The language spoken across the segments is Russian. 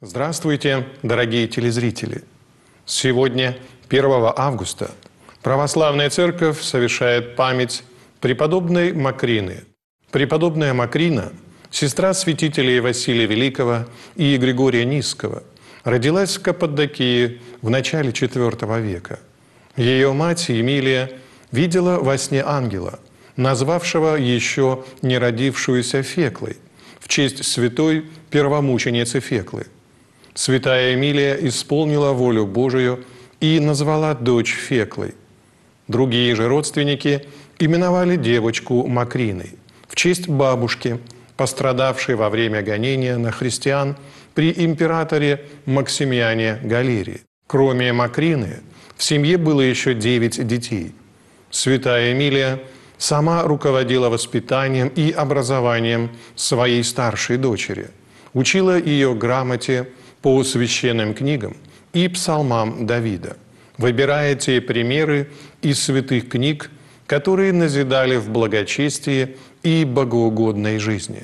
Здравствуйте, дорогие телезрители! Сегодня, 1 августа, Православная Церковь совершает память преподобной Макрины. Преподобная Макрина, сестра святителей Василия Великого и Григория Нисского, родилась в Каппадокии в начале IV века. Ее мать Емилия видела во сне ангела, назвавшего еще не родившуюся Феклой в честь святой первомученицы Феклы. Святая Емилия исполнила волю Божию и назвала дочь Феклой. Другие же родственники именовали девочку Макриной в честь бабушки, пострадавшей во время гонения на христиан при императоре Максимиане Галерии. Кроме Макрины, в семье было еще 9 детей. Святая Емилия сама руководила воспитанием и образованием своей старшей дочери, учила ее грамоте по священным книгам и псалмам Давида, выбирая те примеры из святых книг, которые назидали в благочестии и богоугодной жизни.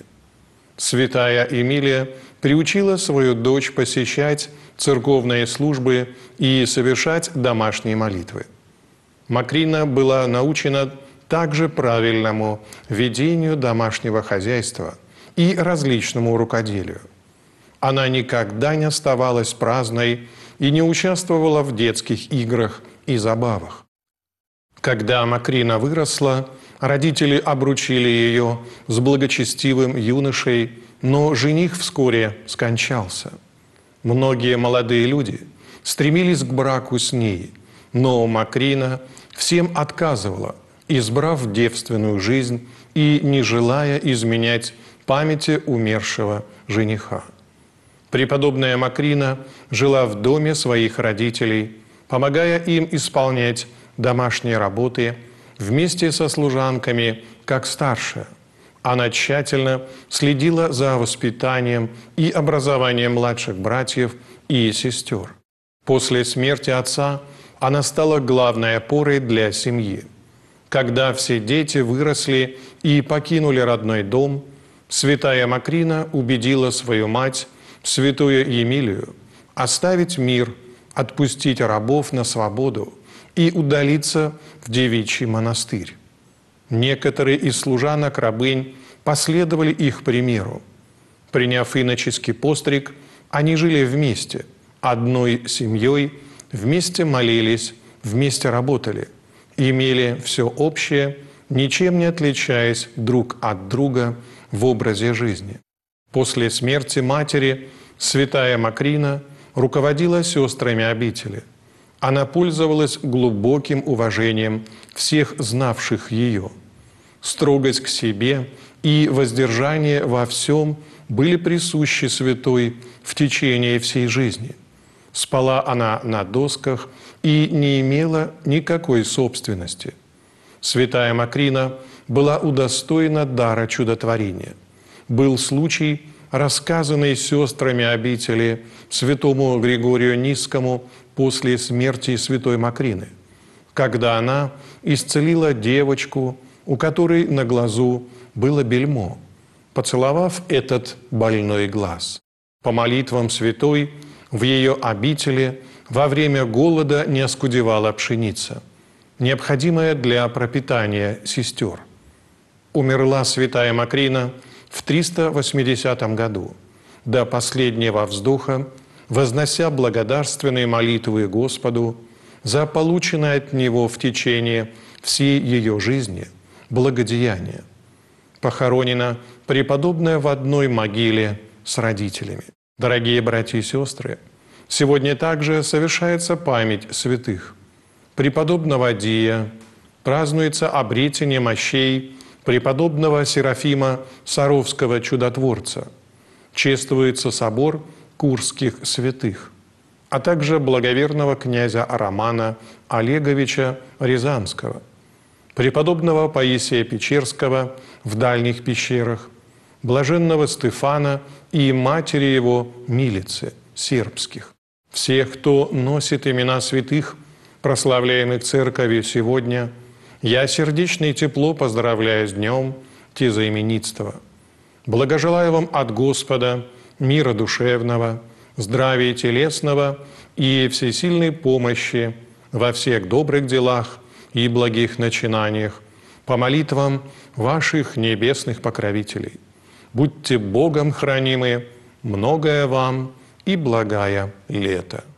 Святая Емилия приучила свою дочь посещать церковные службы и совершать домашние молитвы. Макрина была научена также правильному ведению домашнего хозяйства и различному рукоделию. Она никогда не оставалась праздной и не участвовала в детских играх и забавах. Когда Макрина выросла, родители обручили ее с благочестивым юношей, но жених вскоре скончался. Многие молодые люди стремились к браку с ней, но Макрина всем отказывала, избрав девственную жизнь и не желая изменять памяти умершего жениха. Преподобная Макрина жила в доме своих родителей, помогая им исполнять домашние работы вместе со служанками, как старшая. Она тщательно следила за воспитанием и образованием младших братьев и сестер. После смерти отца она стала главной опорой для семьи. Когда все дети выросли и покинули родной дом, святая Макрина убедила свою мать, святую Емилию, оставить мир, отпустить рабов на свободу и удалиться в девичий монастырь. Некоторые из служанок-рабынь последовали их примеру. Приняв иноческий постриг, они жили вместе, одной семьей, вместе молились, вместе работали, имели все общее, ничем не отличаясь друг от друга в образе жизни. После смерти матери святая Макрина руководила сестрами обители. Она пользовалась глубоким уважением всех знавших ее. Строгость к себе и воздержание во всем были присущи святой в течение всей жизни. Спала она на досках и не имела никакой собственности. Святая Макрина была удостоена дара чудотворения. Был случай, рассказанный сестрами обители святому Григорию Нисскому после смерти святой Макрины, когда она исцелила девочку, у которой на глазу было бельмо, поцеловав этот больной глаз. По молитвам святой в ее обители во время голода не оскудевала пшеница, необходимая для пропитания сестер. Умерла святая Макрина в 380 году, до последнего вздоха, вознося благодарственные молитвы Господу за полученное от Него в течение всей ее жизни благодеяние. Похоронена преподобная в одной могиле с родителями. Дорогие братья и сестры, сегодня также совершается память святых. Преподобного Дия, празднуется обретение мощей преподобного Серафима Саровского чудотворца, чествуется собор Курских святых, а также благоверного князя Романа Олеговича Рязанского, преподобного Паисия Печерского в дальних пещерах, блаженного Стефана и матери его Милицы Сербских. Всех, кто носит имена святых, прославляемых Церковью сегодня, я сердечно и тепло поздравляю с днем тезаименитства. Благожелаю вам от Господа мира душевного, здравия телесного и всесильной помощи во всех добрых делах и благих начинаниях по молитвам ваших небесных покровителей. Будьте Богом хранимы, многое вам и благая лето.